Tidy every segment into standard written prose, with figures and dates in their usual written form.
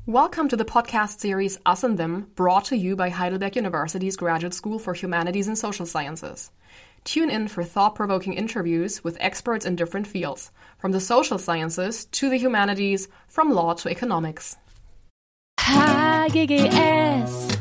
Welcome to the podcast series Us and Them, brought to you by Heidelberg University's Graduate School for Humanities and Social Sciences. Tune in for thought-provoking interviews with experts in different fields, from the social sciences to the humanities, from law to economics. HGGS,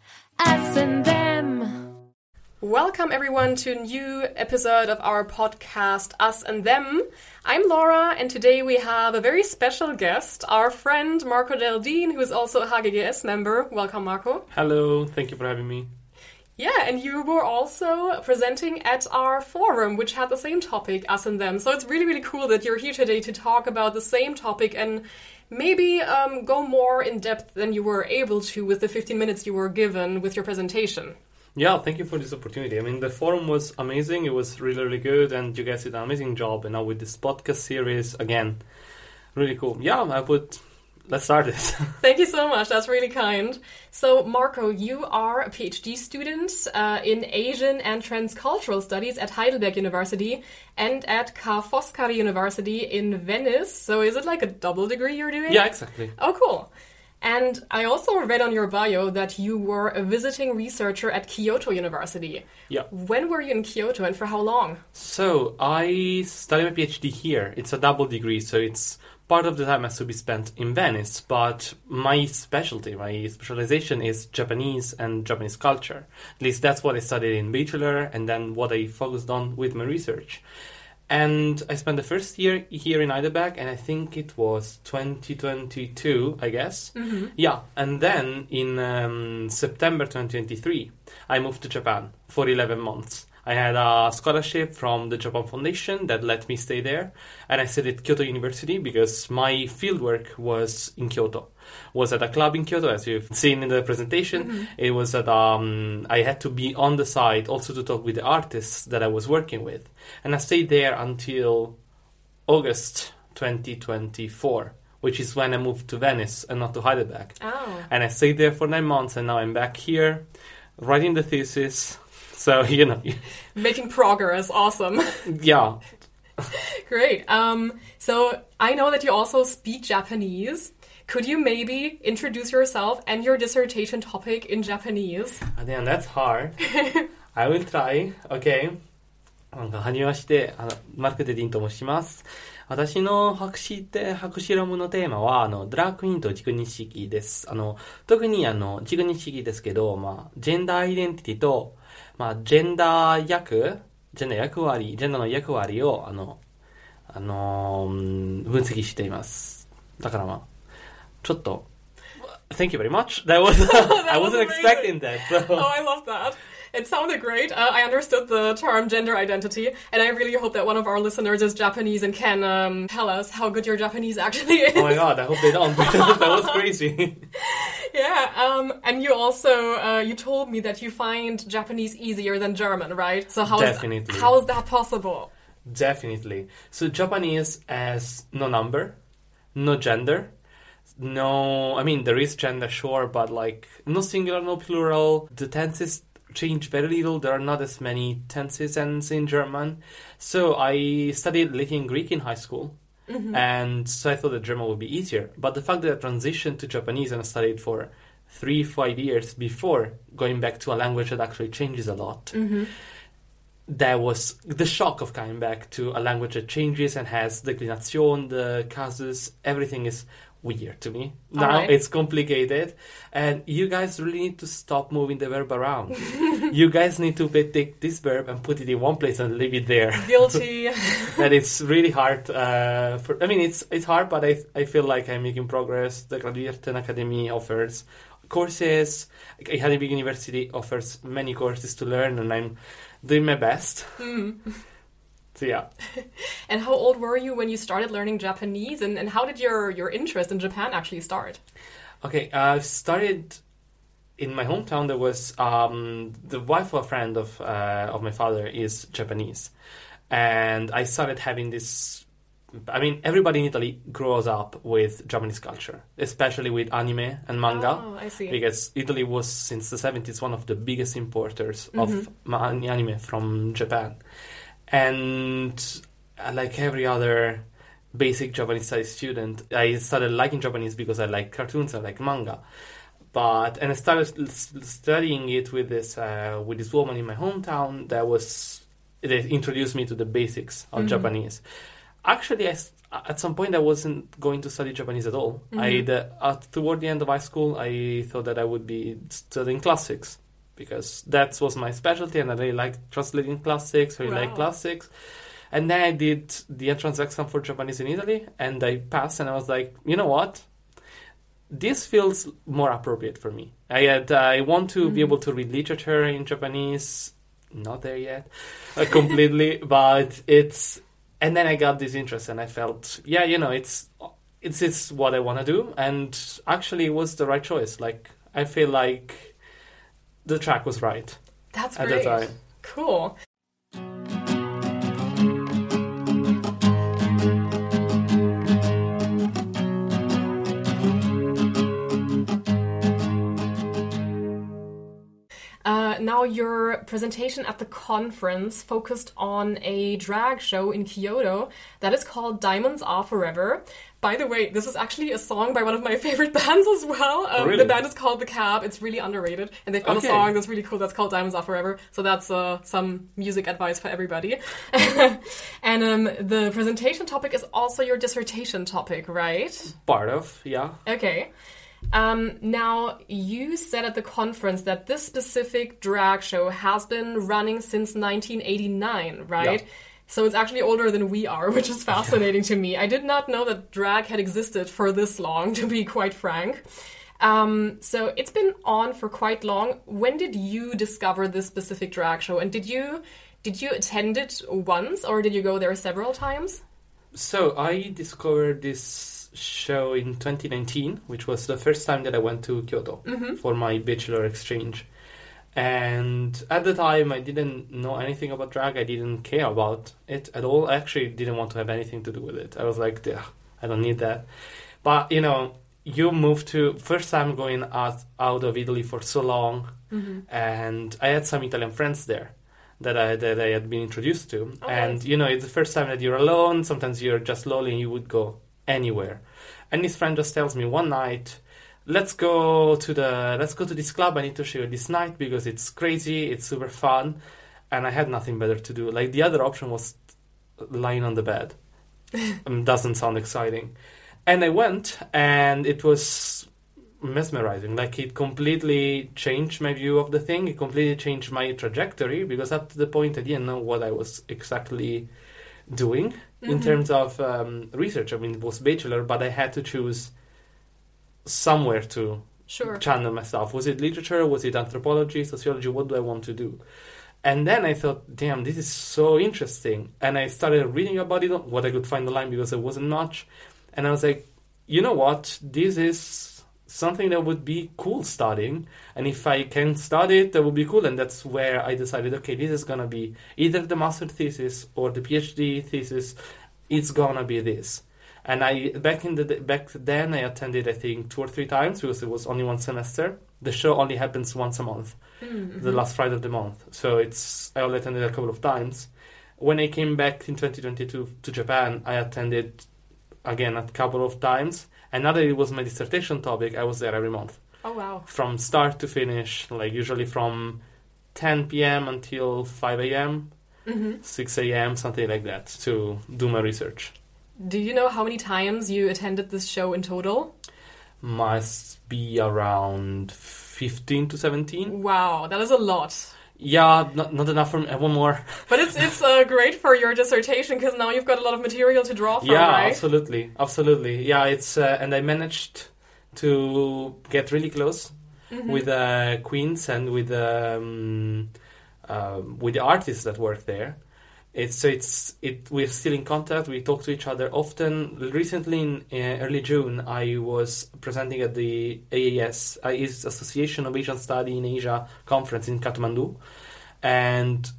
Us and Them. Welcome everyone to a new episode of our podcast Us and Them. I'm Laura, and today we have a very special guest, our friend Marco Deldin, who is also a HGGS member. Welcome, Marco. Hello, thank you for having me. Yeah, and you were also presenting at our forum, which had the same topic, Us and Them. So it's really, really cool that you're here today to talk about the same topic and maybe go more in depth than you were able to with the 15 minutes you were given with your presentation. Yeah, thank you for this opportunity. I mean, the forum was amazing. It was really, really good, and you guys did an amazing job. And now with this podcast series, again, really cool. Yeah, let's start it. Thank you so much. That's really kind. So, Marco, you are a PhD student in Asian and Transcultural Studies at Heidelberg University and at Ca' Foscari University in Venice. So is it like a double degree you're doing? Yeah, exactly. Oh, cool. And I also read on your bio that you were a visiting researcher at Kyoto University. Yeah. When were you in Kyoto and for how long? So, I studied my PhD here. It's a double degree, so it's part of the time has to be spent in Venice, but my specialization is Japanese and Japanese culture. At least that's what I studied in bachelor, and then what I focused on with my research. And I spent the first year here in Heidelberg, and I think it was 2022, I guess. Mm-hmm. Yeah, and then in September 2023, I moved to Japan for 11 months. I had a scholarship from the Japan Foundation that let me stay there, and I stayed at Kyoto University because my fieldwork was in Kyoto. Was at a club in Kyoto, as you've seen in the presentation. Mm-hmm. It was at I had to be on the site also to talk with the artists that I was working with, and I stayed there until August 2024, which is when I moved to Venice and not to Heidelberg. Oh. And I stayed there for 9 months, and now I'm back here writing the thesis. So, making progress. Awesome. Yeah. Great. So I know that you also speak Japanese. Could you maybe introduce yourself and your dissertation topic in Japanese? Damn, that's hard. I will try. Okay. はじめまして、マルク・デディンと申します。私の博士論文のテーマは、ドラッグクイーンと自己認識です。特に自己認識ですけど、ジェンダーアイデンティティと、ジェンダーの役割を、分析しています。だからちょっと、Thank you very much. That was, I wasn't expecting that. So. Oh, I love that. It sounded great. I understood the term gender identity, and I really hope that one of our listeners is Japanese and can tell us how good your Japanese actually is. Oh my god, I hope they don't, because that was crazy. Yeah, and you also, you told me that you find Japanese easier than German, right? So how is that possible? Definitely. So Japanese has no number, no gender. No, I mean, there is gender, sure, but no singular, no plural. The tenses change very little. There are not as many tenses as in German. So I studied Latin and Greek in high school. Mm-hmm. And so I thought that German would be easier. But the fact that I transitioned to Japanese and I studied for 3-5 years before going back to a language that actually changes a lot. Mm-hmm. That was the shock of coming back to a language that changes and has declination, the casus, everything is weird to me. Now right. It's complicated, and you guys really need to stop moving the verb around. You guys need to take this verb and put it in one place and leave it there. Guilty. And it's really hard. It's hard, but I feel like I'm making progress. The Graduate Academy offers courses. Heidelberg University offers many courses to learn, and I'm doing my best. Mm. So, yeah. And how old were you when you started learning Japanese, and how did your interest in Japan actually start? Okay, I started in my hometown. There was the wife of a friend of my father is Japanese, and I started having this. I mean, everybody in Italy grows up with Japanese culture, especially with anime and manga. Oh, I see. Because Italy was, since the 70s, one of the biggest importers of anime from Japan. And like every other basic Japanese studies student. I started liking Japanese because I like cartoons, I like manga. And I started studying it with this woman in my hometown they introduced me to the basics of Japanese. Actually, at some point I wasn't going to study Japanese at all. Toward the end of high school, I thought that I would be studying classics because that was my specialty, and I really liked translating classics, really liked classics. And then I did the entrance exam for Japanese in Italy, and I passed, and I was like, you know what? This feels more appropriate for me. I want to be able to read literature in Japanese. Not there yet, completely, but it's. And then I got this interest, and I felt, it's what I want to do, and actually, it was the right choice. Like, I feel like the track was right. That's at great. the time. Cool. Now, your presentation at the conference focused on a drag show in Kyoto that is called Diamonds Are Forever. By the way, this is actually a song by one of my favorite bands as well. Really? The band is called The Cab. It's really underrated. And they've got a song that's really cool that's called Diamonds Are Forever. So that's some music advice for everybody. And the presentation topic is also your dissertation topic, right? Part of, yeah. Okay. Now, you said at the conference that this specific drag show has been running since 1989, right? Yeah. So it's actually older than we are, which is fascinating to me. I did not know that drag had existed for this long, to be quite frank. So it's been on for quite long. When did you discover this specific drag show? And did you attend it once, or did you go there several times? So I discovered this show in 2019, which was the first time that I went to Kyoto for my bachelor exchange. And at the time, I didn't know anything about drag. I didn't care about it at all. I actually didn't want to have anything to do with it. I was like, I don't need that. But, you moved to... First time going out of Italy for so long. And I had some Italian friends there that I had been introduced to. Oh, and, nice. It's the first time that you're alone. Sometimes you're just lonely and you would go anywhere. And this friend just tells me one night, let's go to this club. I need to show you this night because it's crazy, it's super fun. And I had nothing better to do. Like, the other option was lying on the bed. Doesn't sound exciting. And I went, and it was mesmerizing. Like, it completely changed my view of the thing. It completely changed my trajectory, because up to the point I didn't know what I was exactly doing in terms of research. I mean, it was bachelor, but I had to choose somewhere to channel myself. Was it literature? Was it anthropology, sociology? What do I want to do? And then I thought, damn, this is so interesting. And I started reading about it, what I could find online, because there wasn't much. And I was like, you know what? This is something that would be cool studying. And if I can study it, that would be cool. And that's where I decided, okay, this is going to be either the master thesis or the PhD thesis. It's going to be this. And back then, I attended, I think, 2 or 3 times, because it was only one semester. The show only happens once a month, the last Friday of the month. So I only attended a couple of times. When I came back in 2022 to Japan, I attended again a couple of times. And now that it was my dissertation topic, I was there every month. Oh, wow. From start to finish, like usually from 10 p.m. until 5 a.m., 6 a.m., something like that, to do my research. Do you know how many times you attended this show in total? Must be around 15 to 17. Wow, that is a lot. Yeah, not enough for me. I want more. But it's great for your dissertation, because now you've got a lot of material to draw from, yeah, right? absolutely. Yeah, it's and I managed to get really close with Queens and with the artists that work there. We're still in contact. We talk to each other often. Recently, in early June, I was presenting at the AAS, is Association of Asian Study in Asia conference in Kathmandu, and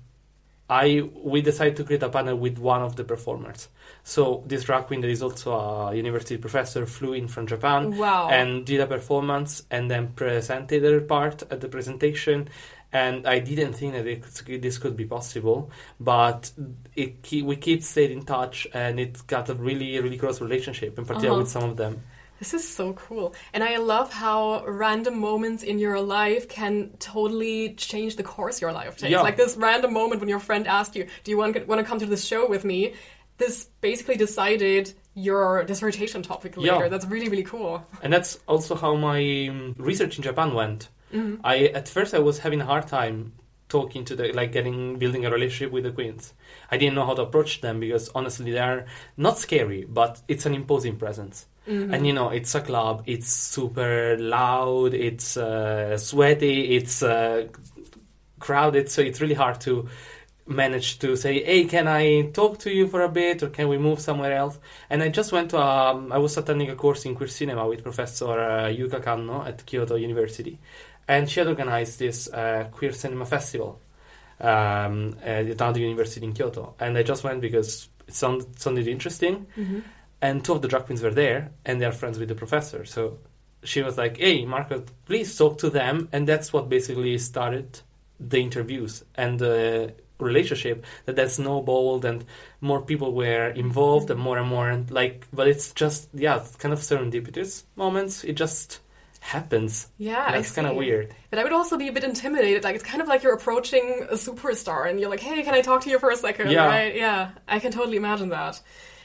we decided to create a panel with one of the performers. So this drag queen that is also a university professor flew in from Japan Wow. and did a performance, and then presented her part at the presentation. And I didn't think that this could be possible, but we keep staying in touch, and it got a really, really close relationship, in particular with some of them. This is so cool. And I love how random moments in your life can totally change the course your life takes. Yeah. Like this random moment when your friend asked you, do you want to come to this show with me? This basically decided your dissertation topic later. Yeah. That's really, really cool. And that's also how my research in Japan went. At first I was having a hard time talking to building a relationship with the queens. I didn't know how to approach them because honestly they are not scary, but it's an imposing presence. And it's a club, it's super loud, it's sweaty, it's crowded, so it's really hard to manage to say, hey, can I talk to you for a bit, or can we move somewhere else? And I just went to I was attending a course in queer cinema with Professor Yuka Kanno at Kyoto University, and she had organized this queer cinema festival at the university in Kyoto, and I just went because it sounded interesting. And two of the drag queens were there, and they are friends with the professor. So she was like, hey, Marco, please talk to them. And that's what basically started the interviews and the relationship that snowballed, and more people were involved and more. And but it's just, it's kind of serendipitous moments. It just happens. Yeah, it's kind of weird. But I would also be a bit intimidated. Like, it's kind of like you're approaching a superstar, and you're like, hey, can I talk to you for a second? Yeah. Right? Yeah, I can totally imagine that.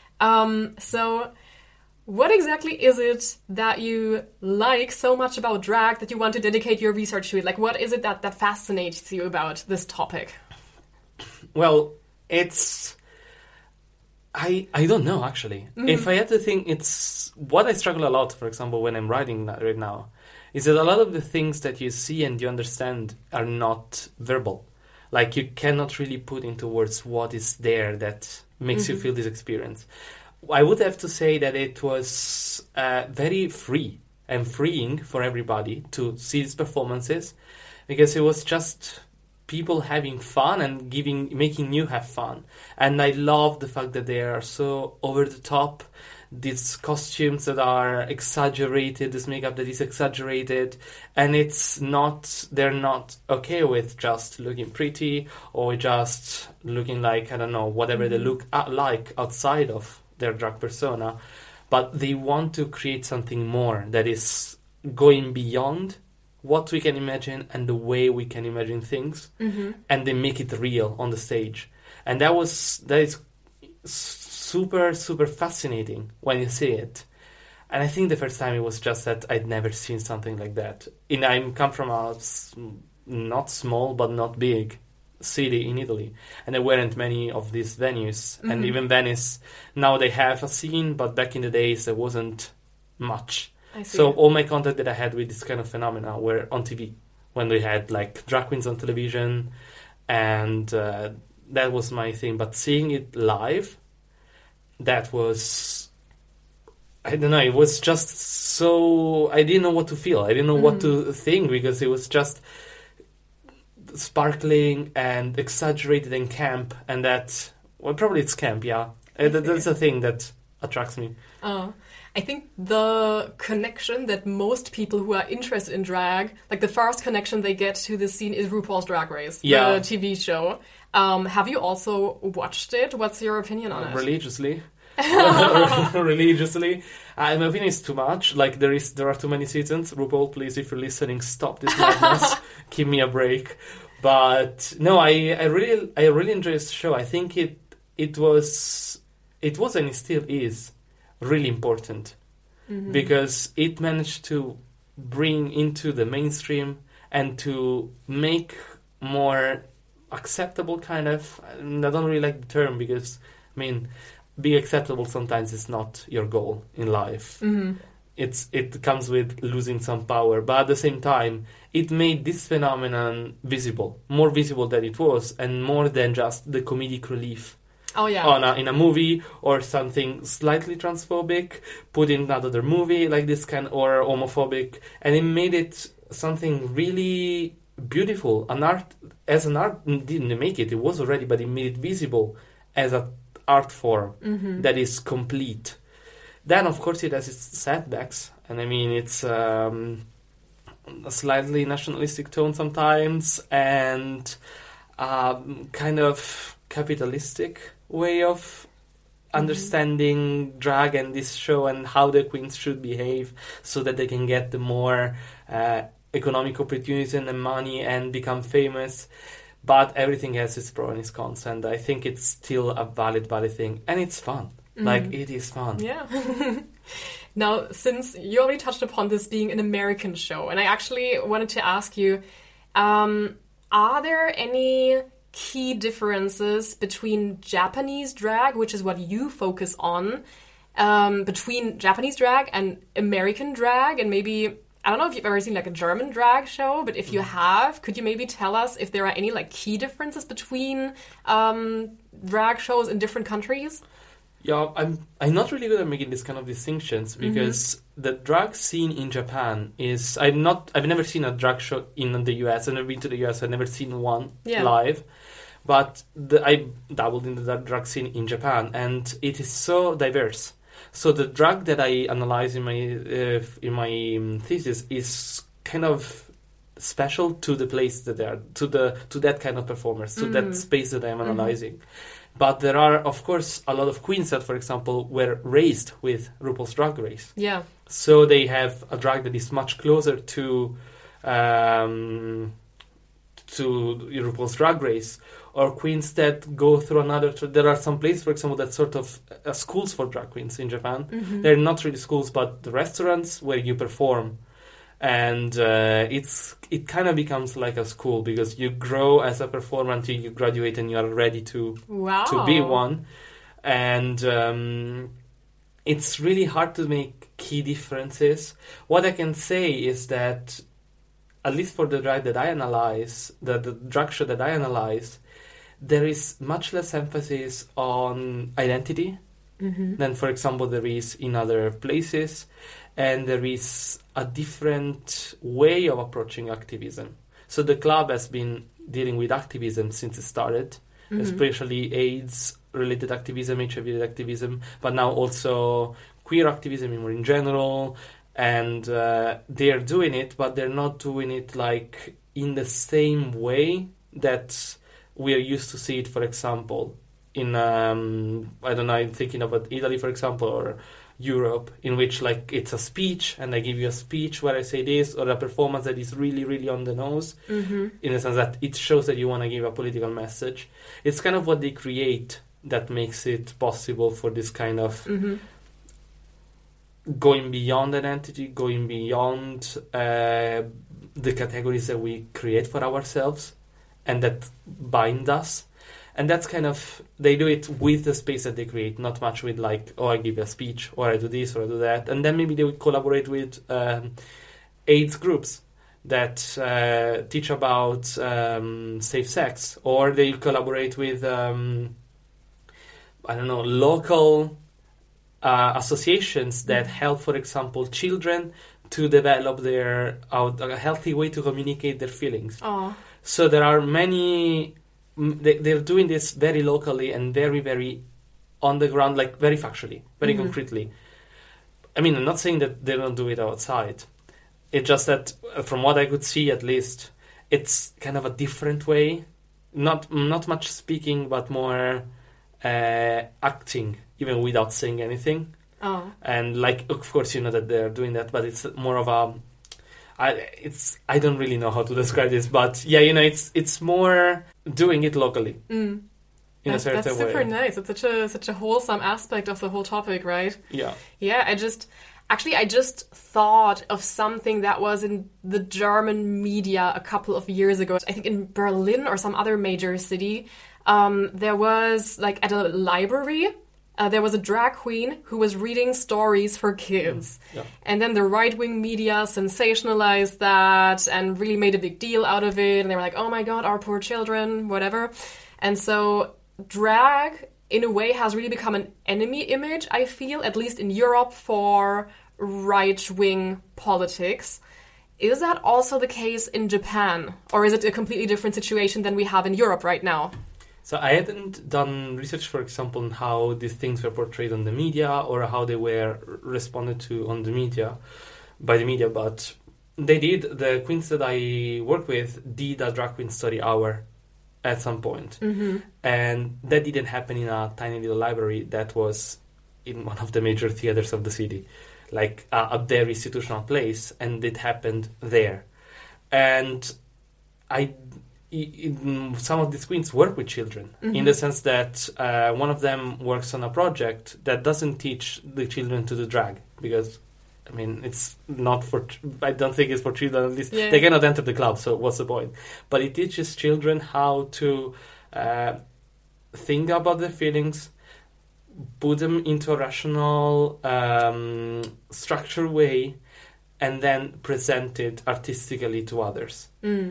So what exactly is it that you like so much about drag that you want to dedicate your research to it? Like, what is it that fascinates you about this topic? Well, it's... I don't know, actually. If I had to think, it's... What I struggle a lot, for example, when I'm writing right now, is that a lot of the things that you see and you understand are not verbal. Like, you cannot really put into words what is there that makes you feel this experience. I would have to say that it was very free and freeing for everybody to see these performances, because it was just people having fun and making you have fun. And I love the fact that they are so over the top, these costumes that are exaggerated, this makeup that is exaggerated, and they're not okay with just looking pretty or just looking like, I don't know, whatever they look like outside of their drag persona, but they want to create something more that is going beyond what we can imagine and the way we can imagine things, and they make it real on the stage. And that is super, super fascinating when you see it. And I think the first time it was just that I'd never seen something like that. I come from a not small but not big city in Italy, and there weren't many of these venues. And even Venice, now they have a scene, but back in the days there wasn't much. So all my contact that I had with this kind of phenomena were on TV, when we had like drag queens on television, and that was my thing. But seeing it live, that was, I don't know, it was just so, I didn't know what to feel. I didn't know what to think, because it was just sparkling and exaggerated and camp, and probably it's camp, yeah. That's the thing that attracts me. I think the connection that most people who are interested in drag, like the first connection they get to this scene is RuPaul's Drag Race, the TV show. Have you also watched it? What's your opinion on it? Religiously. Religiously. My opinion is too much. Like, there are too many seasons. RuPaul, please, if you're listening, stop this madness. Give me a break. But no, I really enjoy this show. I think it was and it still is really important, because it managed to bring into the mainstream and to make more acceptable kind of, I don't really like the term, because being acceptable sometimes is not your goal in life. It comes with losing some power, but at the same time it made this phenomenon visible, more visible than it was, and more than just the comedic relief. Oh yeah. In a movie, or something slightly transphobic put in another movie like this kind, or homophobic, and it made it something really beautiful. An art didn't make it was already, but it made it visible as an art form that is complete. Then of course it has its setbacks, and I mean it's a slightly nationalistic tone sometimes, and kind of capitalistic way of understanding drag and this show and how the queens should behave so that they can get the more economic opportunities and the money and become famous. But everything has its pros and its cons, and I think it's still a valid thing, and it's fun. Like, it is fun. Yeah. Now, since you already touched upon this being an American show, and I actually wanted to ask you, are there any key differences between Japanese drag, which is what you focus on, between Japanese drag and American drag? And maybe, I don't know if you've ever seen like a German drag show, but if you have, could you maybe tell us if there are any like key differences between drag shows in different countries? Yeah, I'm not really good at making this kind of distinctions because the drag scene in Japan is I've never seen a drag show in the US. I've never been to the US. I've never seen one live, but I dabbled in the drag scene in Japan, and it is so diverse. So the drag that I analyze in my thesis is kind of special to the place that they are, to that kind of performers, to that space that I am analyzing. But there are, of course, a lot of queens that, for example, were raised with RuPaul's Drag Race. Yeah. So they have a drag that is much closer to RuPaul's Drag Race. Or queens that go through another... There are some places, for example, that sort of schools for drag queens in Japan. They're not really schools, but the restaurants where you perform. And it kind of becomes like a school because you grow as a performer until you graduate and you are ready to be one. And it's really hard to make key differences. What I can say is that, at least for the drag that I analyze, the drag show that I analyze, there is much less emphasis on identity than, for example, there is in other places. And there is a different way of approaching activism. So the club has been dealing with activism since it started, especially AIDS-related activism, HIV-related activism, but now also queer activism more in general. And they're doing it, but they're not doing it like in the same way that we are used to see it, for example, in, I don't know, I'm thinking about Italy, for example, or Europe, in which like it's a speech and I give you a speech where I say this, or a performance that is really, really on the nose, in the sense that it shows that you want to give a political message. It's kind of what they create that makes it possible for this kind of going beyond identity, going beyond the categories that we create for ourselves and that bind us. And that's kind of, they do it with the space that they create, not much with like, oh, I give a speech, or I do this, or I do that. And then maybe they would collaborate with AIDS groups that teach about safe sex, or they collaborate with, I don't know, local associations that help, for example, children to develop a healthy way to communicate their feelings. Aww. So there are many... They're doing this very locally and very, very on the ground, like very factually, very concretely. I mean, I'm not saying that they don't do it outside. It's just that, from what I could see at least, it's kind of a different way. Not much speaking, but more acting, even without saying anything. Oh. And like, of course, you know that they're doing that, but it's more of a... I don't really know how to describe this, but yeah, you know, it's more doing it locally in a certain way. That's super nice. It's such a wholesome aspect of the whole topic, right? Yeah. Yeah, I just thought of something that was in the German media a couple of years ago. I think in Berlin or some other major city, there was like at a library. There was a drag queen who was reading stories for kids. Yeah. And then the right-wing media sensationalized that and really made a big deal out of it. And they were like, oh my God, our poor children, whatever. And so drag, in a way, has really become an enemy image, I feel, at least in Europe, for right-wing politics. Is that also the case in Japan? Or is it a completely different situation than we have in Europe right now? So I hadn't done research, for example, on how these things were portrayed on the media or how they were responded to on the media, by the media, but they did, the queens that I work with did a drag queen story hour at some point. And that didn't happen in a tiny little library. That was in one of the major theaters of the city, like a very institutional place, and it happened there. And some of these queens work with children in the sense that one of them works on a project that doesn't teach the children to do drag, because I mean, it's not for, I don't think it's for children, at least they cannot enter the club, so what's the point? But it teaches children how to think about their feelings, put them into a rational, structured way, and then present it artistically to others.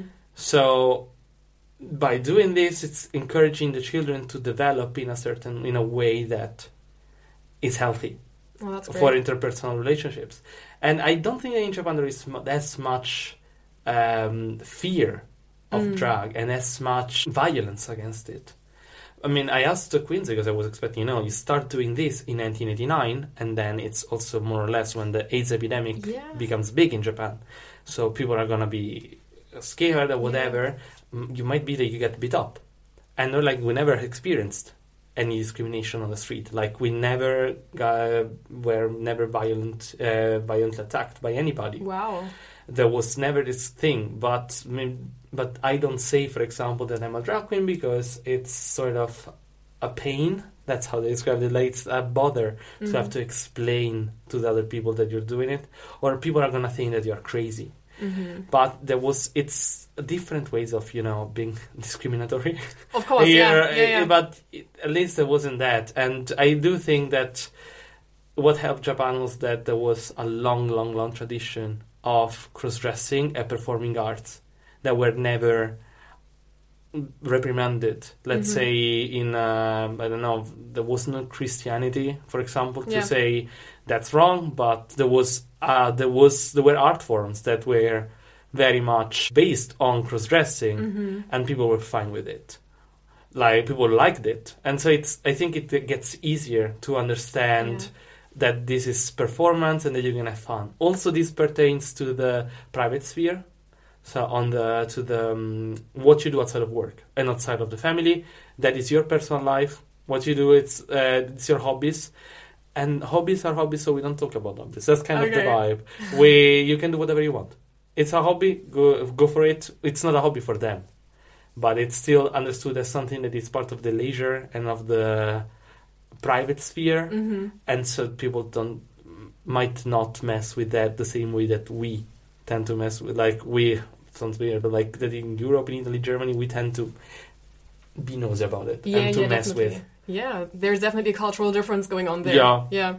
So by doing this, it's encouraging the children to develop in a way that is healthy. Oh, that's great. For interpersonal relationships. And I don't think that in Japan there is as much fear of drag and as much violence against it. I mean, I asked the queens because I was expecting, you start doing this in 1989, and then it's also more or less when the AIDS epidemic becomes big in Japan. So people are going to be scared or whatever. You might be that you get beat up. And they're like, we never experienced any discrimination on the street. Like, we never were never violently attacked by anybody. Wow. There was never this thing. But I don't say, for example, that I'm a drag queen because it's sort of a pain. That's how they describe it. Like, it's a bother to have to explain to the other people that you're doing it. Or people are going to think that you're crazy. But it's different ways of, being discriminatory. Of course, yeah. But at least there wasn't that. And I do think that what helped Japan was that there was a long, long, long tradition of cross-dressing and performing arts that were never reprimanded. Let's say in, I don't know, there was no Christianity, for example, to say that's wrong, but there were art forms that were very much based on cross-dressing, and people were fine with it. Like, people liked it. And so I think it gets easier to understand that this is performance and that you're going to have fun. Also, this pertains to the private sphere. So what you do outside of work and outside of the family, that is your personal life. What you do, it's your hobbies. And hobbies are hobbies, so we don't talk about hobbies. That's kind of the vibe. You can do whatever you want. It's a hobby, go for it. It's not a hobby for them, but it's still understood as something that is part of the leisure and of the private sphere. And so people might not mess with that the same way that we tend to mess with. Like, sounds weird, but like that in Europe, in Italy, Germany, we tend to be nosy about it and to mess definitely. with. Yeah, there's definitely a cultural difference going on there. Yeah.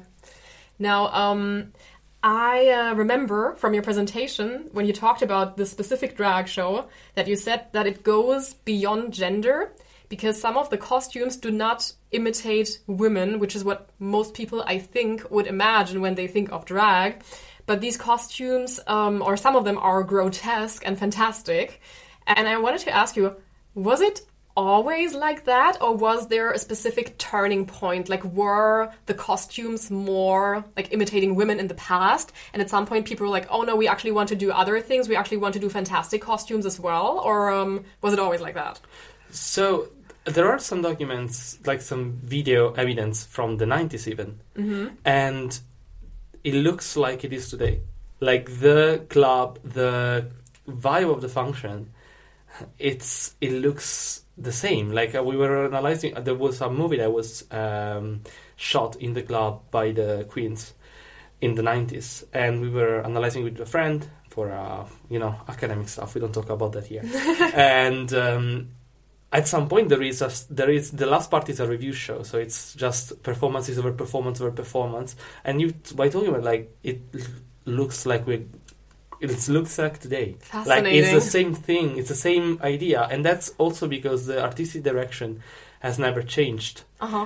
Now, I remember from your presentation when you talked about the specific drag show that you said that it goes beyond gender because some of the costumes do not imitate women, which is what most people, I think, would imagine when they think of drag. But these costumes, or some of them, are grotesque and fantastic. And I wanted to ask you, was it always like that, or was there a specific turning point? Like, were the costumes more like imitating women in the past, and at some point people were like, oh no, we actually want to do other things, we actually want to do fantastic costumes as well? Or was it always like that? So there are some documents, like some video evidence from the 90s even, and it looks like it is today. Like, the club, the vibe of the function, it looks the same. Like, we were analyzing, there was a movie that was shot in the club by the queens in the 90s, and we were analyzing with a friend for academic stuff. We don't talk about that here. And at some point there is the last part is a review show, so it's just performances over performance over performance, and by talking about, like, it looks like today. Fascinating. Like, it's the same thing, it's the same idea, and that's also because the artistic direction has never changed.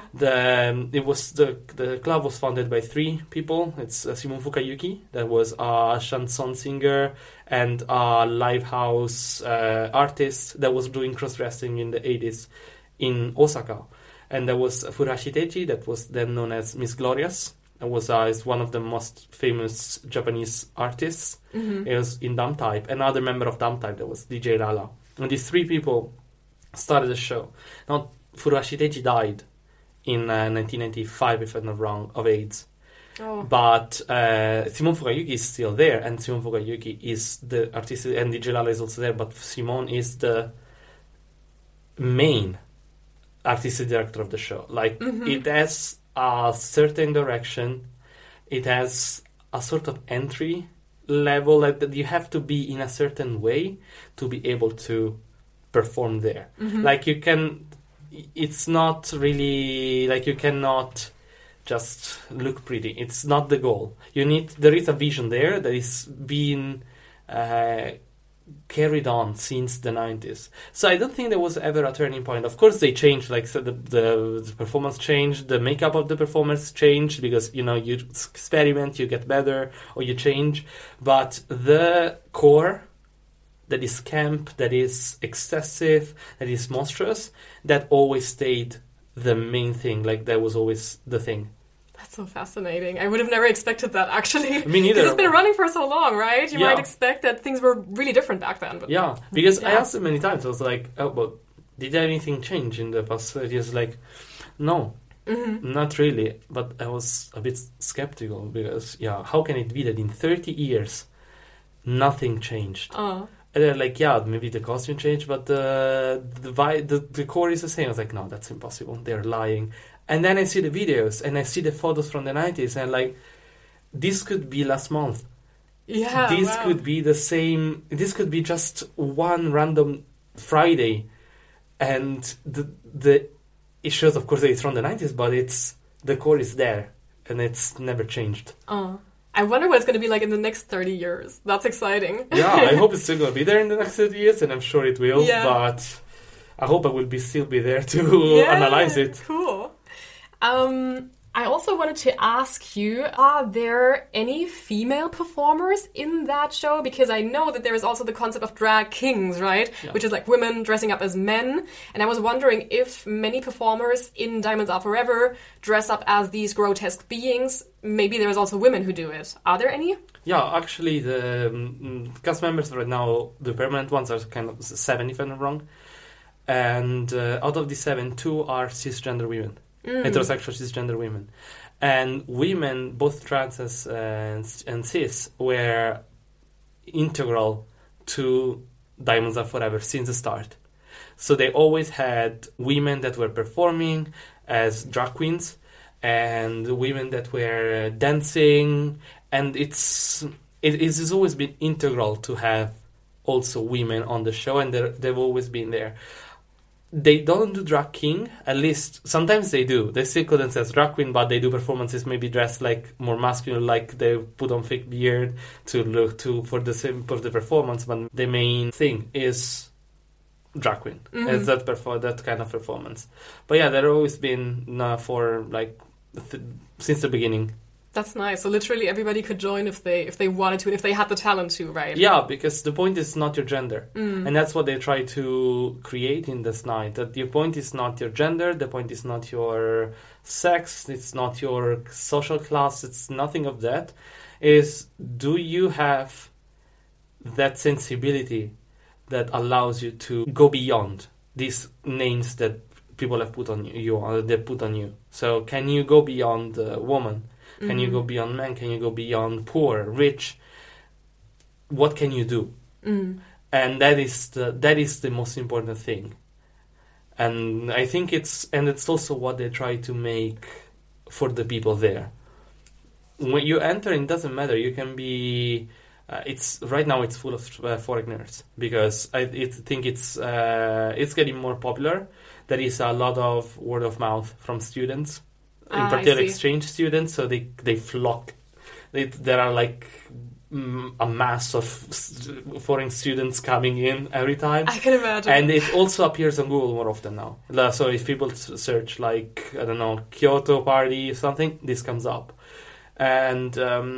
The club was founded by 3 people. It's Simon Fukayuki, that was a chanson singer and a live house artist that was doing cross-dressing in the 80s in Osaka. And there was Furuhashi Teiji, that was then known as Miss Glorious, is one of the most famous Japanese artists. It was in Dumb Type. Another member of Dumb Type, that was DJ Lala. And these three people started the show. Now, Furuhashi Teiji died in 1995, if I'm not wrong, of AIDS. Oh. But Simone Fukayuki is still there, and Simone Fukayuki is the artist, and DJ Lala is also there, but Simone is the main artistic director of the show. Like, it has a certain direction, it has a sort of entry level, like that you have to be in a certain way to be able to perform there. Like, you can, it's not really, like, you cannot just look pretty. It's not the goal. There is a vision there that is being carried on since the 90s. So I don't think there was ever a turning point. Of course they changed, like, so the performance changed, the makeup of the performance changed, because, you experiment, you get better, or you change. But the core, that is camp, that is excessive, that is monstrous, that always stayed the main thing. Like, that was always the thing. That's so fascinating. I would have never expected that, actually. Me neither. Because it's been running for so long, right? You Yeah. might expect that things were really different back then. But Yeah, because I Yeah. asked him many times, I was like, oh, but did anything change in the past 30 years? Like, no, not really. But I was a bit skeptical because, how can it be that in 30 years, nothing changed? And they're like, maybe the costume changed, but the core is the same. I was like, no, that's impossible. They're lying. And then I see the videos and I see the photos from the 90s, and like, this could be last month. yeah, This wow. could be the same. This could be just one random Friday, and it shows, of course, that it's from the 90s, but the core is there, and it's never changed. I wonder what it's going to be like in the next 30 years. That's exciting. Yeah, I hope it's still going to be there in the next 30 years, and I'm sure it will. Yeah. But I hope I will still be there to analyze it. Cool. I also wanted to ask you, are there any female performers in that show? Because I know that there is also the concept of drag kings, right? Yeah. Which is like women dressing up as men. And I was wondering if many performers in Diamonds Are Forever dress up as these grotesque beings. Maybe there's also women who do it. Are there any? Yeah, actually, the cast members right now, the permanent ones, are kind of 7, if I'm not wrong. And out of the 7, 2 are cisgender women. Heterosexual cisgender women. And women, both trans and cis, were integral to Diamonds Are Forever since the start. So they always had women that were performing as drag queens, and women that were dancing, and it has always been integral to have also women on the show, and they've always been there. They don't do drag king, at least sometimes they do. They still call themselves drag queen, but they do performances maybe dressed like more masculine, like they put on fake beard to look for the performance. But the main thing is drag queen. It's that kind of performance. But yeah, they've always been for like since the beginning. That's nice. So literally everybody could join if they wanted to, and if they had the talent to, right? Yeah, because the point is not your gender. And that's what they try to create in this night. That the point is not your gender, the point is not your sex, it's not your social class, it's nothing of that. Is, do you have that sensibility that allows you to go beyond these names that people have put on you, or they put on you? So can you go beyond woman? Can you go beyond man? Can you go beyond poor, rich? What can you do? And that is the most important thing. And I think it's also what they try to make for the people there. When you enter, it doesn't matter. You can be. It's right now. It's full of foreigners because I think it's getting more popular. There is a lot of word of mouth from students. In particular, exchange students, so they flock. There are like a mass of foreign students coming in every time. I can imagine. And it also appears on Google more often now. So if people search like, I don't know, Kyoto party or something, this comes up. And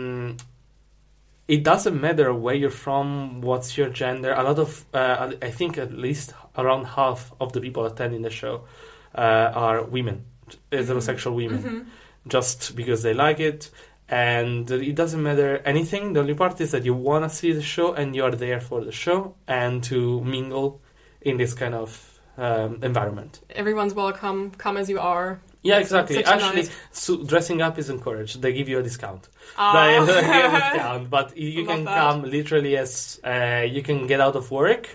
it doesn't matter where you're from, what's your gender. A lot of, I think at least around half of the people attending the show are women. Heterosexual women. just because they like it. And it doesn't matter anything. The only part is that you want to see the show and you're there for the show and to mingle in this kind of environment. Everyone's welcome. Come as you are. Yeah, It's exactly. such a Actually, nice- so dressing up is encouraged. They give you a discount. Ah. They give you a discount, but you Love can that. come literally as you can get out of work,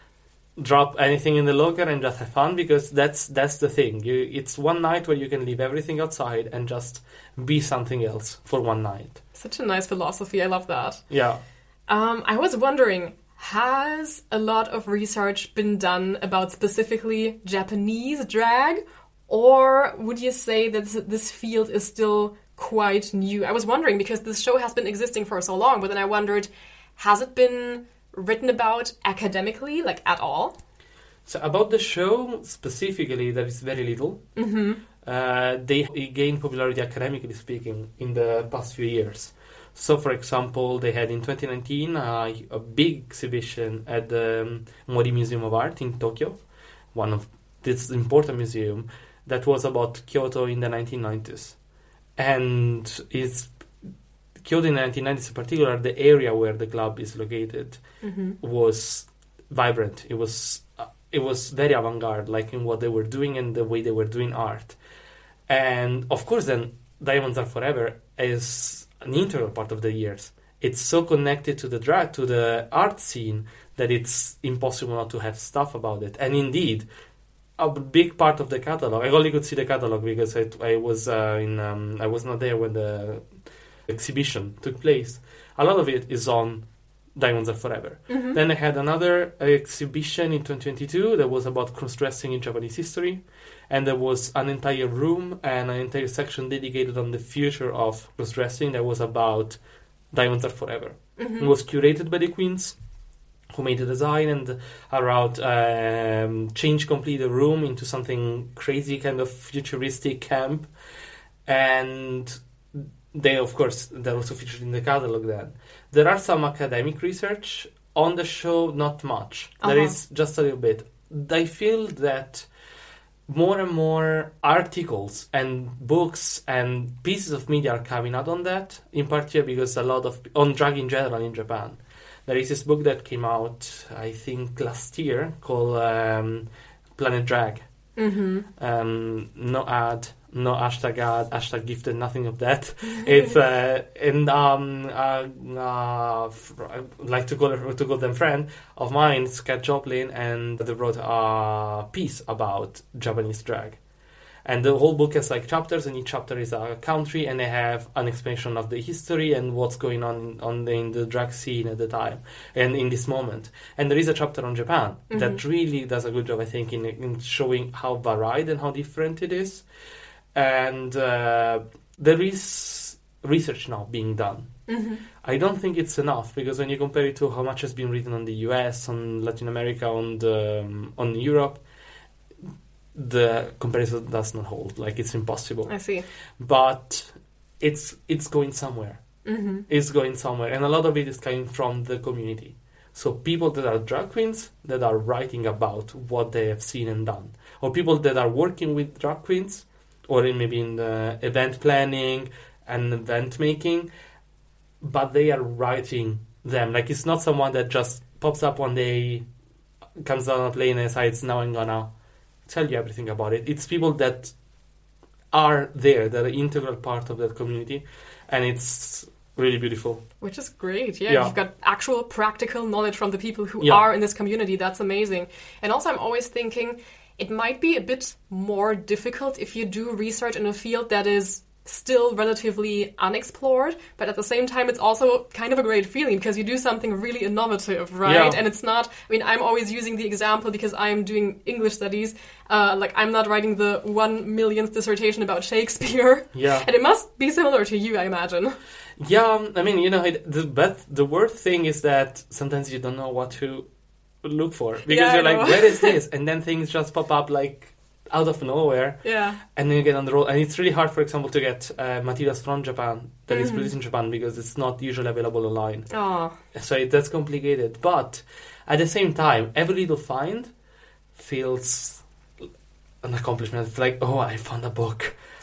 drop anything in the locker, and just have fun, because that's the thing. It's one night where you can leave everything outside and just be something else for one night. Such a nice philosophy. I love that. Yeah. I was wondering, has a lot of research been done about specifically Japanese drag, or would you say that this field is still quite new? I was wondering because this show has been existing for so long, but then I wondered, has it been written about academically, like at all? So about the show specifically, there is very little. Mm-hmm. They gained popularity academically speaking in the past few years. So, for example, they had in 2019 a big exhibition at the Mori Museum of Art in Tokyo, one of this important museum that was about Kyoto in the 1990s. And it's Kyoto in the 1990s in particular, the area where the club is located was vibrant. It was very avant-garde, like in what they were doing and the way they were doing art. And of course, then Diamonds Are Forever is an integral part of the years. It's so connected to the art scene that it's impossible not to have stuff about it. And indeed, a big part of the catalog. I only could see the catalog because I was I was not there when the exhibition took place. A lot of it is on Diamonds Are Forever. Mm-hmm. Then I had another exhibition in 2022 that was about cross-dressing in Japanese history, and there was an entire room and an entire section dedicated on the future of cross-dressing that was about Diamonds Are Forever. Mm-hmm. It was curated by the queens who made the design and around changed completely the room into something crazy, kind of futuristic camp. And they, of course, they're also featured in the catalog then. There are some academic research on the show, not much. There is just a little bit. I feel that more and more articles and books and pieces of media are coming out on that, in particular because a lot of, on drag in general in Japan. There is this book that came out, I think, last year called Planet Drag. Mm-hmm. No ad, no hashtag ad, hashtag gifted, nothing of that. It's I like to call them friend of mine, Scott Joplin, and they wrote a piece about Japanese drag. And the whole book has like chapters, and each chapter is a country, and they have an explanation of the history and what's going on in the drag scene at the time and in this moment. And there is a chapter on Japan that really does a good job, I think, in showing how varied and how different it is. And there is research now being done. Mm-hmm. I don't think it's enough, because when you compare it to how much has been written on the US, on Latin America, on Europe, the comparison does not hold. Like, it's impossible. I see. But it's going somewhere. Mm-hmm. It's going somewhere, and a lot of it is coming from the community. So people that are drag queens that are writing about what they have seen and done, or people that are working with drag queens, or maybe in the event planning and event making, but they are writing them. Like, it's not someone that just pops up one day, comes down a plane and decides, now I'm gonna tell you everything about it. It's people that are there, that are integral part of that community, and it's really beautiful. Which is great, yeah. Yeah. You've got actual practical knowledge from the people who Yeah. are in this community. That's amazing. And also, I'm always thinking it might be a bit more difficult if you do research in a field that is still relatively unexplored, but at the same time it's also kind of a great feeling because you do something really innovative, right? Yeah. And it's not, I mean, I'm always using the example because I'm doing English studies, like I'm not writing the 1 millionth dissertation about Shakespeare. Yeah. And it must be similar to you, I imagine. Yeah, I mean, the worst thing is that sometimes you don't know what to look for, because Yeah, you're I like, know. where is this? And then things just pop up like out of nowhere, Yeah. and then you get on the roll. And it's really hard, for example, to get materials from Japan that is produced in Japan, because it's not usually available online. Oh, So that's complicated. But at the same time, every little find feels an accomplishment. It's like, oh, I found a book.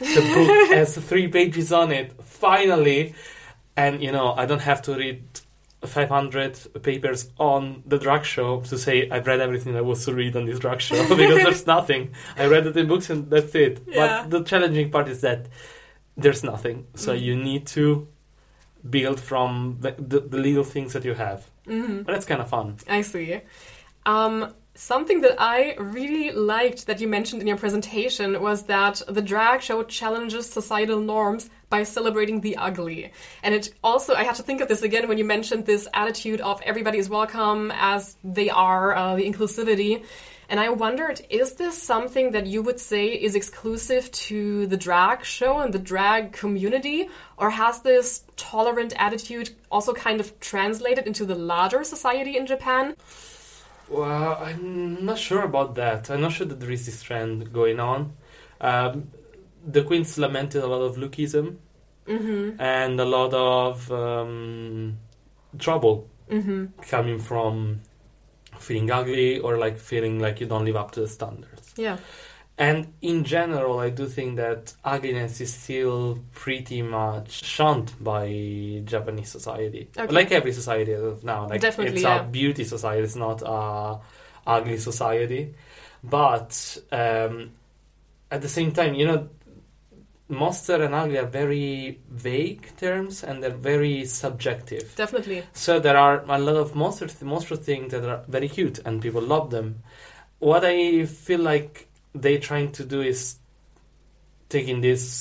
The book has 3 pages on it, finally. And, I don't have to read 500 papers on the drag show to say I've read everything there was to read on this drag show, because there's nothing. I read it in books and that's it. Yeah. But the challenging part is that there's nothing. So you need to build from the little things that you have. But that's kind of fun. I see. Something that I really liked that you mentioned in your presentation was that the drag show challenges societal norms by celebrating the ugly. And it also, I had to think of this again when you mentioned this attitude of everybody is welcome as they are, the inclusivity. And I wondered, is this something that you would say is exclusive to the drag show and the drag community? Or has this tolerant attitude also kind of translated into the larger society in Japan? Well, I'm not sure about that. I'm not sure that there is this trend going on. The queens lamented a lot of lookism and a lot of trouble coming from feeling ugly or like feeling like you don't live up to the standards. Yeah. And in general, I do think that ugliness is still pretty much shunned by Japanese society. Okay. Like every society as of now. Like definitely, it's a beauty society, it's not a ugly society. But at the same time, monster and ugly are very vague terms and they're very subjective. Definitely. So there are a lot of monster things that are very cute and people love them. What I feel like they're trying to do is taking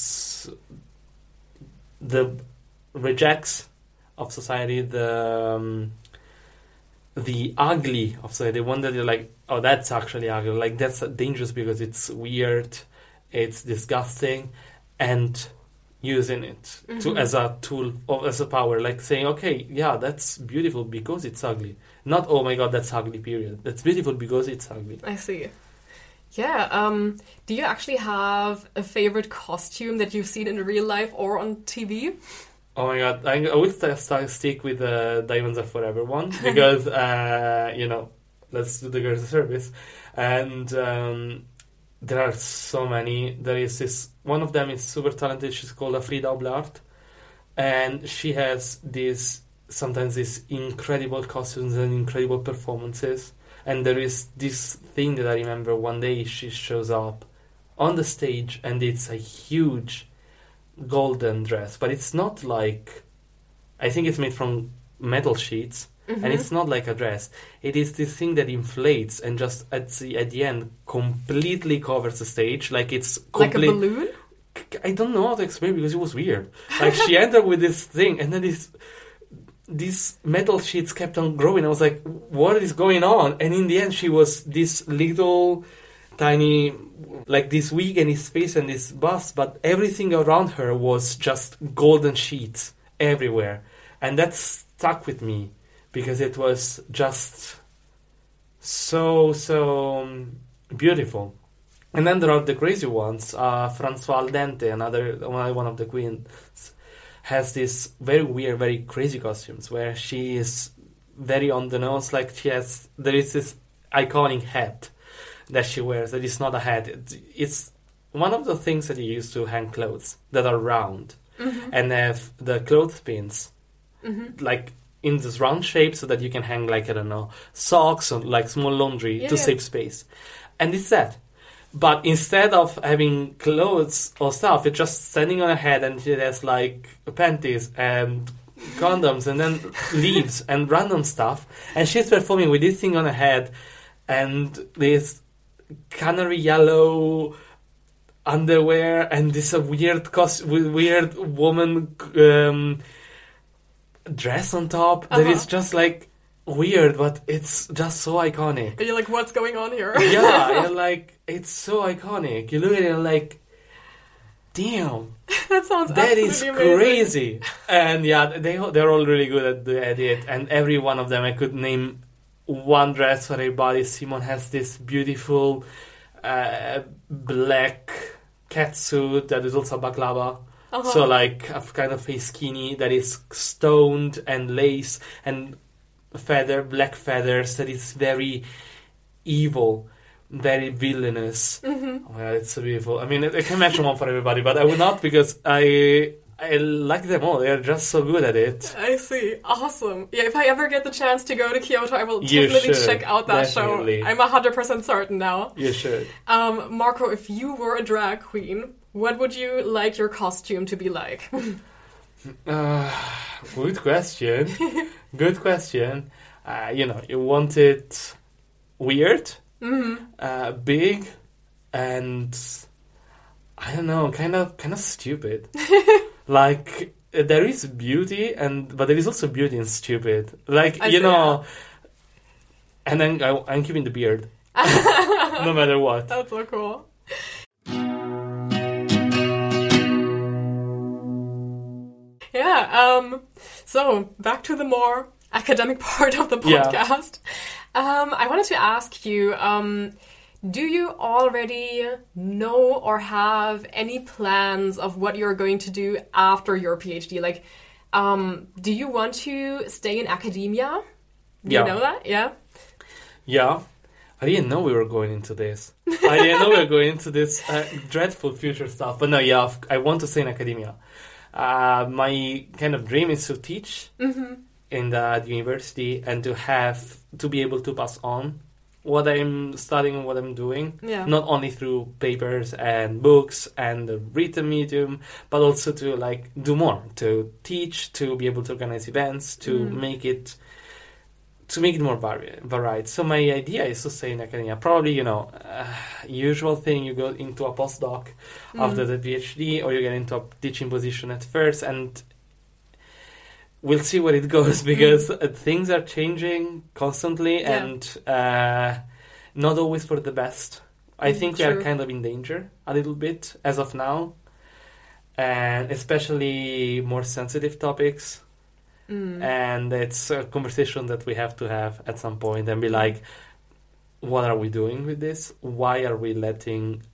the rejects of society, the ugly of society, the one that you're like, oh, that's actually ugly, like that's dangerous because it's weird, it's disgusting, and using it as a tool or as a power, like saying, okay, yeah, that's beautiful because it's ugly. Not, oh my god, that's ugly, period. That's beautiful because it's ugly. I see. Yeah, do you actually have a favorite costume that you've seen in real life or on TV? Oh my god, I will stick with the Diamonds Are Forever one, because, let's do the girls a service. And there are so many. There is this, one of them is super talented, she's called Frida Oblart, and she has sometimes these incredible costumes and incredible performances. And there is this thing that I remember one day she shows up on the stage and it's a huge golden dress. But it's not like... I think it's made from metal sheets. And it's not like a dress. It is this thing that inflates and just at the end completely covers the stage. Like it's... Like a balloon? I don't know how to explain because it was weird. Like she entered with this thing and then these metal sheets kept on growing. I was like, what is going on? And in the end, she was this little, tiny, like this wig and this face and this bust, but everything around her was just golden sheets everywhere. And that stuck with me because it was just so beautiful. And then there are the crazy ones. François Al Dente, another one of the queens, has this very weird, very crazy costumes where she is very on the nose. Like there is this iconic hat that she wears that is not a hat. It's one of the things that you use to hang clothes that are round and have the clothespins like in this round shape so that you can hang like, I don't know, socks or like small laundry to save space. And it's that. But instead of having clothes or stuff, it's just standing on her head and she has like panties and condoms and then leaves and random stuff. And she's performing with this thing on her head and this canary yellow underwear and this weird weird woman dress on top that is just like weird, but it's just so iconic. And you're like, what's going on here? Yeah, you're like, it's so iconic. You look at it and like, damn, that is crazy. And yeah, they're all really good at it. And every one of them, I could name one dress for everybody. Simon has this beautiful black catsuit that is also baklava. So like a kind of a skinny that is stoned and lace and black feathers that is very evil. very villainous. Oh, yeah, it's so beautiful. I mean, I can mention one for everybody, but I will not because I like them all. They are just so good at it. I see. Awesome. Yeah, if I ever get the chance to go to Kyoto, I will You definitely should. check out that Definitely. show. I'm 100% certain now. You should. Marco, if you were a drag queen, what would you like your costume to be like? Good question. Good question. You want it weird, big, and I don't know, kind of stupid. Like there is beauty, but there is also beauty in stupid. Like I see, yeah. And then I'm keeping the beard, no matter what. That's so cool. Yeah, so back to the more academic part of the podcast. I wanted to ask you, do you already know or have any plans of what you're going to do after your PhD? Like, do you want to stay in academia? Do you know that? Yeah? Yeah. I didn't know we were going into this. I didn't know we were going into this dreadful future stuff. But no, yeah, I want to stay in academia. My kind of dream is to teach in the university and to be able to pass on what I'm studying and what I'm doing. Yeah. Not only through papers and books and the written medium, but also to do more, to teach, to be able to organize events, to make it more varied. So my idea is to stay in academia. Probably, usual thing, you go into a postdoc after the PhD, or you get into a teaching position at first, and we'll see where it goes because things are changing constantly and not always for the best. I think we are kind of in danger a little bit as of now, and especially more sensitive topics. And it's a conversation that we have to have at some point and be like, what are we doing with this? Why are we letting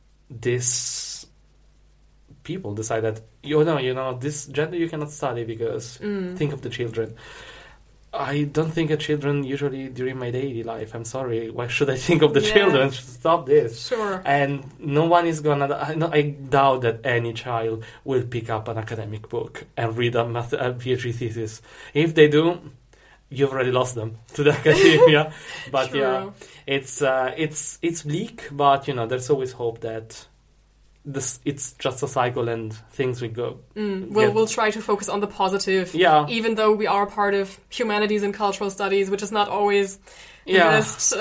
this people decide that, this gender you cannot study because think of the children. I don't think of children usually during my daily life. I'm sorry. Why should I think of the children? Stop this. Sure. And no one is I doubt that any child will pick up an academic book and read a PhD thesis. If they do, you've already lost them to the academia. But True. it's bleak. But there's always hope that it's just a cycle and things will go. We'll try to focus on the positive, even though we are part of humanities and cultural studies, which is not always the best.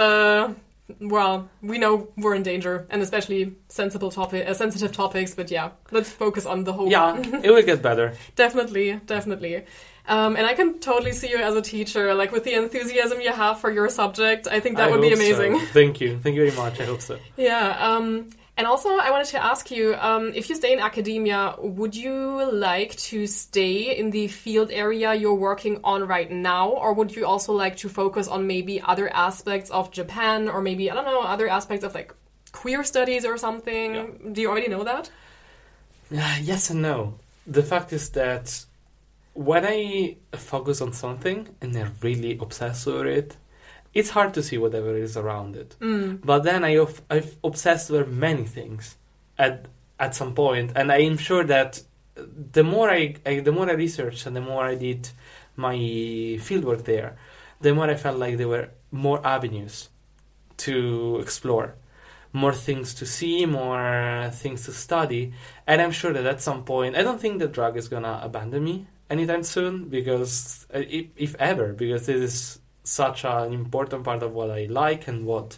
We know we're in danger, and especially sensitive topics. But let's focus on the hope. Yeah, it will get better. Definitely. And I can totally see you as a teacher, like with the enthusiasm you have for your subject. I think that would be amazing. So. Thank you very much. I hope so. Yeah. And also, I wanted to ask you, if you stay in academia, would you like to stay in the field area you're working on right now? Or would you also like to focus on maybe other aspects of Japan or maybe, other aspects of queer studies or something? Yeah. Do you already know that? Yes and no. The fact is that when I focus on something and I'm really obsessed with it, it's hard to see whatever is around it. But then I've obsessed with many things at some point, and I am sure that the more I researched and the more I did my fieldwork there, the more I felt like there were more avenues to explore, more things to see, more things to study. And I'm sure that at some point, I don't think the drug is gonna abandon me anytime soon, because if ever, because it is such an important part of what I like and of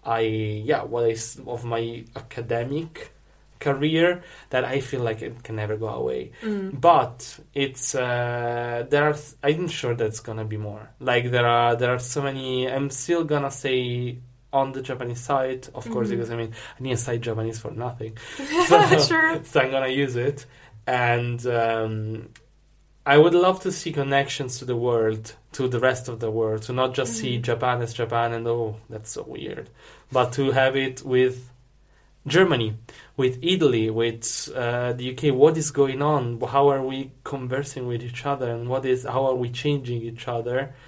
my academic career, that I feel like it can never go away. But it's I'm sure that's gonna be more. Like there are so many. I'm still gonna stay on the Japanese side, of course, because I didn't study Japanese for nothing. Sure. So I'm gonna use it, and I would love to see connections to the world, to the rest of the world, to not just see Japan as Japan and, oh, that's so weird, but to have it with Germany, with Italy, with the UK. What is going on? How are we conversing with each other? And how are we changing each other?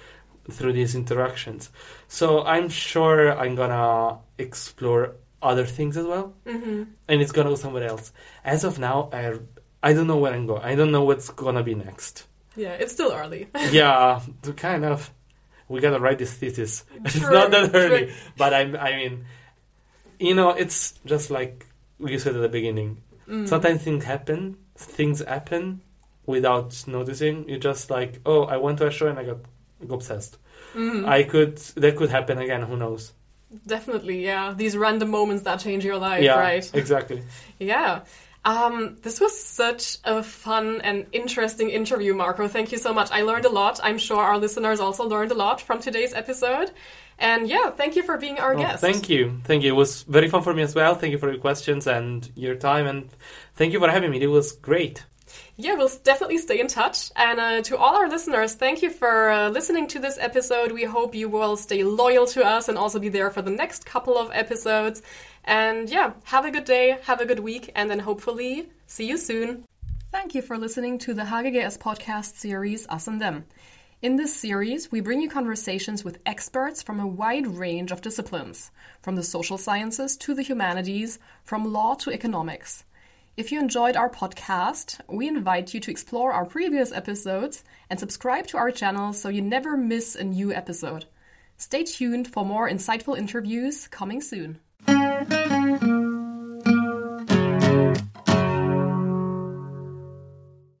through these interactions. So I'm sure I'm gonna explore other things as well, and it's gonna go somewhere else. As of now, I don't know where I'm going. I don't know what's gonna be next. Yeah, it's still early. Yeah, to kind of, we gotta write this thesis. It's True, not that early, true. but I mean, you know, it's just like you said at the beginning. Sometimes things happen without noticing. You're just like, oh, I went to a show and I got obsessed. That could happen again. Who knows? Definitely, yeah. These random moments that change your life, Yeah, right? exactly. Yeah. This was such a fun and interesting interview, Marco. Thank you so much. I learned a lot. I'm sure our listeners also learned a lot from today's episode. And yeah, thank you for being our guest. Thank you. It was very fun for me as well. Thank you for your questions and your time. And thank you for having me. It was great. Yeah, we'll definitely stay in touch. And to all our listeners, thank you for listening to this episode. We hope you will stay loyal to us and also be there for the next couple of episodes. And yeah, have a good day, have a good week, and then hopefully see you soon. Thank you for listening to the HGGS podcast series Us and Them. In this series, we bring you conversations with experts from a wide range of disciplines, from the social sciences to the humanities, from law to economics. If you enjoyed our podcast, we invite you to explore our previous episodes and subscribe to our channel so you never miss a new episode. Stay tuned for more insightful interviews coming soon.